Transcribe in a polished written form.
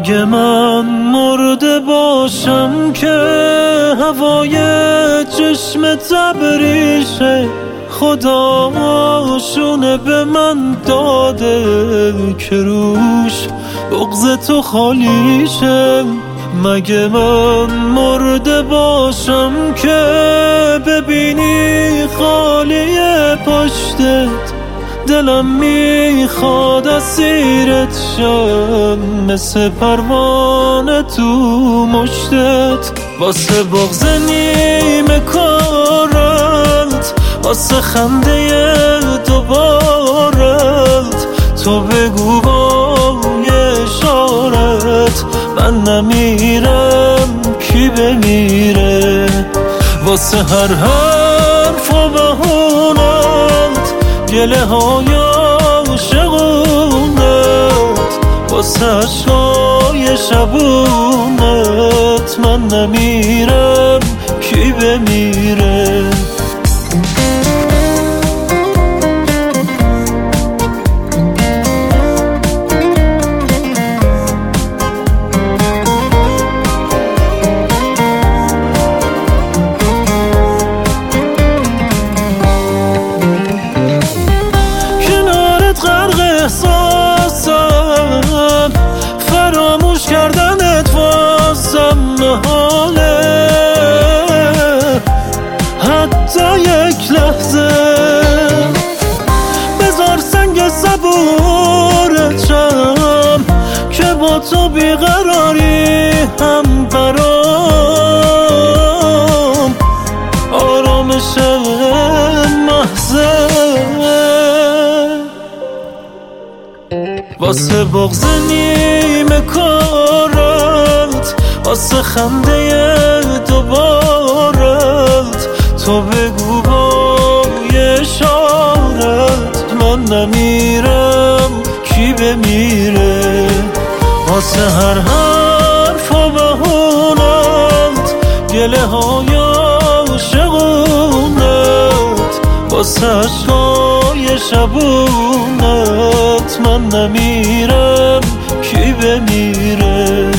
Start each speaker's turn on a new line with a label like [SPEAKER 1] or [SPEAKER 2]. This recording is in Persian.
[SPEAKER 1] مگه من مرده باشم که هوای چشم تبریشه خدا شونه به من داده که روش بغض تو خالیشه. مگه من مرده باشم که ببینی خالی پشتت دلم میخواد اسیرت شم مثل پروانه تو مشتت. واسه بغض نیمه کارت واسه خنده دوبارت تو بگو با اشارت من نمیرم کی بمیره. واسه هر حرف و بهونت گله های عاشقونت واسه عشقای شبونت من نمیرم کی بمیره. احساسم فراموش کردنت واسم محاله حتی یک لحظه. بذار سنگ صبورتم که با تو بیقراری هم برام آرامش محضه. واسه بغض نیمه کارت واسه خنده دوبارت تو بگو با اشارت من نمیرم کی بمیره. واسه هر حرف و بهونت گله های عاشقونت واسه عشقای شبونت من نمیرم کی بمیره.